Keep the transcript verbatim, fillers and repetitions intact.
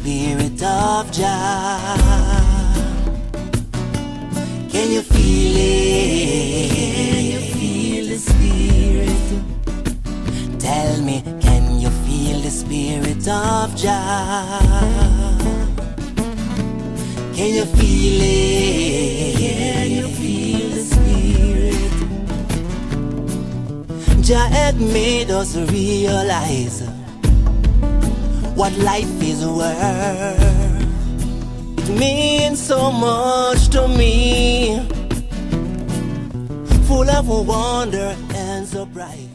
Spirit of Jah? Can you feel it? Can you feel the Spirit? Tell me, can you feel the Spirit of Jah? Can you feel it? Can you feel the Spirit? Jah had made us realize what life is worth. It means so much to me, full of wonder and surprise.